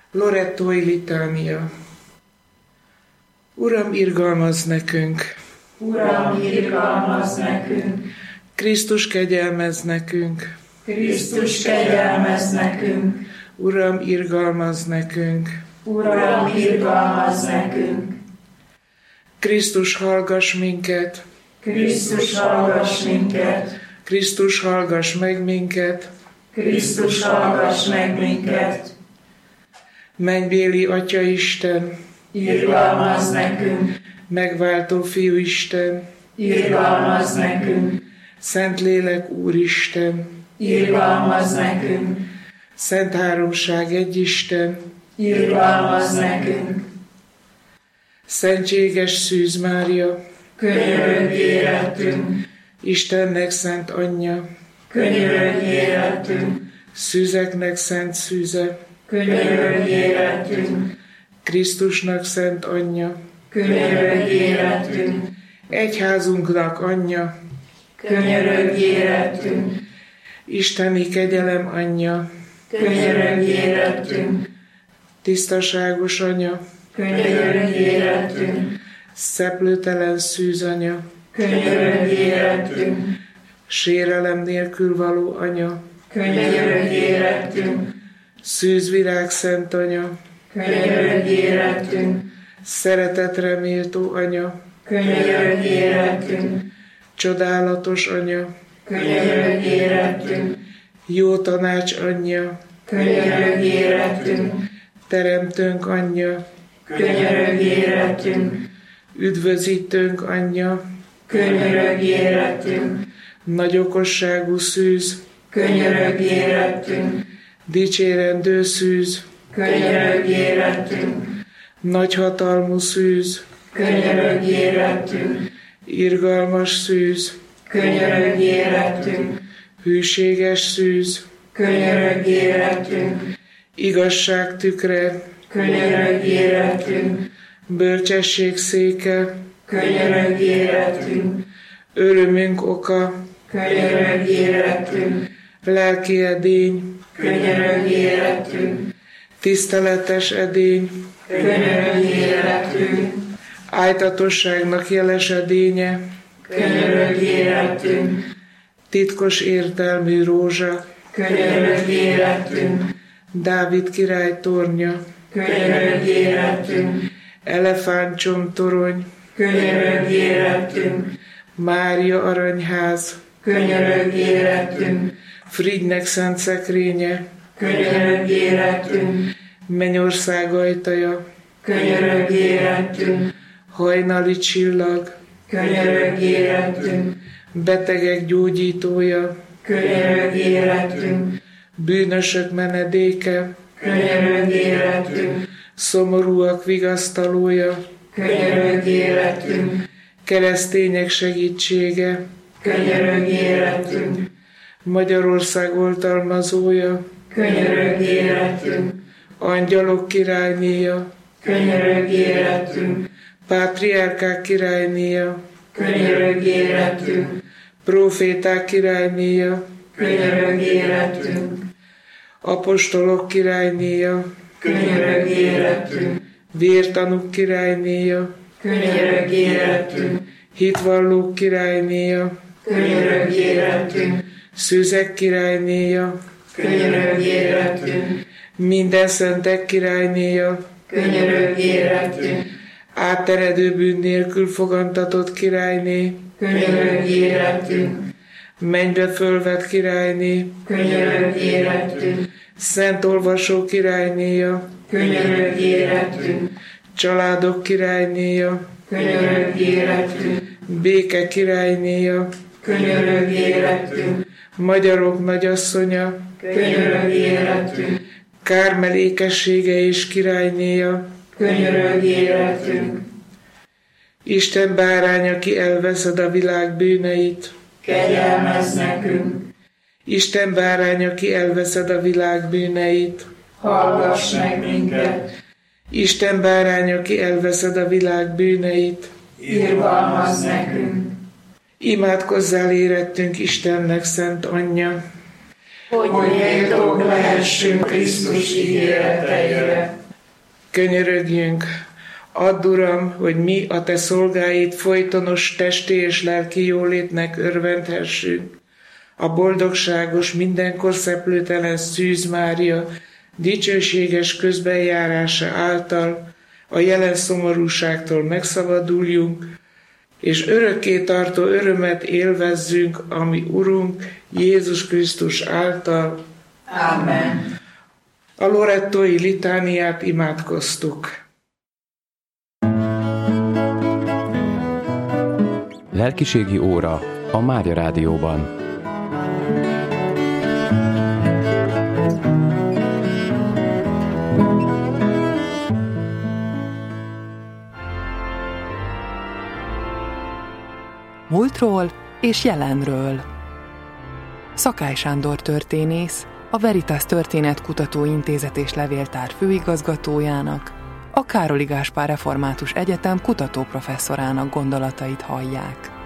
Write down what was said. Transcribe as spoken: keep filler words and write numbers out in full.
Lorettói litánia. Uram, irgalmazz nekünk! Uram, irgalmazz nekünk! Krisztus, kegyelmezz nekünk! Krisztus, kegyelmezz nekünk! Uram, irgalmazz nekünk! Uram, irgalmazz nekünk! Krisztus, hallgass minket! Krisztus, hallgass minket! Krisztus, hallgass meg minket! Krisztus, hallgass meg minket! Mennybéli Atya Isten! Irgalmazz nekünk! Megváltó Fiú Isten! Irgalmazz nekünk! Szentlélek Úristen! Irgalmazz nekünk! Szent Háromság egy Isten! Irgalmazz nekünk! Szentséges Szűz Mária! Könyörögj érettünk! Istennek szent anyja! Könyörögj érettünk! Szűzeknek szent szűze! Könyörögj érettünk! Krisztusnak szent anyja! Könyörögj érettünk! Egyházunknak anyja! Könyörögj érettünk! Isteni kegyelem anyja! Könyörögj érettünk! Tisztaságos anya! Könyörögj érettünk! Szeplőtelen szűz anya! Könyörögj érettünk! Sérelem nélkül való anya! Könyörögj érettünk! Szűzvirág szent anya! Könyörögj érettünk! Szeretetre méltó anya! Könyörögj érettünk! Csodálatos anya! Könyörögj érettünk! Jó tanács anyja! Könyörögj érettünk! Teremtőnk anyja! Könyörögj érettünk! Üdvözítőnk anyja! Könyörögj érettünk! Nagy okosságú szűz! Könyörögj érettünk! Dicsérendő szűz! Könyörögj érettünk! Nagy hatalmú szűz! Könyörögj érettünk! Irgalmas szűz! Könyörögj érettünk! Hűséges szűz! Könyörögj érettünk! Igazság tükre! Könyörögj érettünk! Bölcsesség széke! Könyörögj érettünk! Örömünk oka! Könyörögj érettünk! Lelki edény! Könyörögj érettünk! Tiszteletes edény! Könyörögj érettünk! Ájtatosságnak jeles edénye! Könyörögj érettünk! Titkos értelmű rózsa! Könyörögj érettünk! Dávid király tornya! Könyörögj érettünk! Elefántcsontorony! Könyörögj érettünk! Mária aranyház! Könyörögj érettünk! Frigynek szent szekrénye! Könyörögj érettünk! Mennyország ajtaja! Könyörögj érettünk! Hajnali csillag! Könyörögj érettünk! Betegek gyógyítója! Könyörögj érettünk! Bűnösök menedéke! Könyörögj érettünk! Szomorúak vigasztalója! Könyörögj érettünk! Keresztények segítsége! Könyörögj érettünk! Magyarország oltalmazója! Könyörögj érettünk! Angyalok királynéja! Könyörögj érettünk! Pátriárkák királynéja! Könyörögj érettünk! Próféták királynéja! Könyörögj érettünk! Apostolok királynéja! Könyörögj érettünk! Vértanúk királynéja! Könyörögj érettünk! Hitvallók királynéja! Könyörögj érettünk! Szűzek királynéja! Könyörögj érettünk! Minden szentek királynéja! Könyörögj érettünk! Átteredő bűn nélkül fogantatott királyné! Könyörögj érettünk! Mennybe fölvett királyné! Könyörögj érettünk! Szent olvasó királynéja! Könyörögj érettünk! Családok királynéja! Könyörögj érettünk! Béke királynéja! Könyörögj érettünk! Magyarok nagyasszonya! Könyörögj érettünk! Kármelékessége és királynéja! Könyörögj érettünk! Isten bárány, aki elveszed a világ bűneit! Kegyelmezz nekünk! Isten bárány, aki elveszed a világ bűneit! Hallgass meg minket! Isten bárány, aki elveszed a világ bűneit! Irgalmazz nekünk! Imádkozzál érettünk Istennek szent anyja! hogy méltók lehessünk Krisztus ígéreteire. Könyörögjünk, add, Uram, hogy mi, a Te szolgáid folytonos testi és lelki jólétnek örvendhessünk. A boldogságos, mindenkor szeplőtelen Szűz Mária dicsőséges közbenjárása által a jelen szomorúságtól megszabaduljunk, és örökké tartó örömet élvezzünk, ami Urunk Jézus Krisztus által. Amen. A lorettói litániát imádkoztuk. Lelkiségi óra a Mária Rádióban. Múltról és jelenről. Szakály Sándor történész, a Veritas Történetkutató Intézet és Levéltár főigazgatójának, a Károli Gáspár Református Egyetem kutatóprofesszorának gondolatait hallják.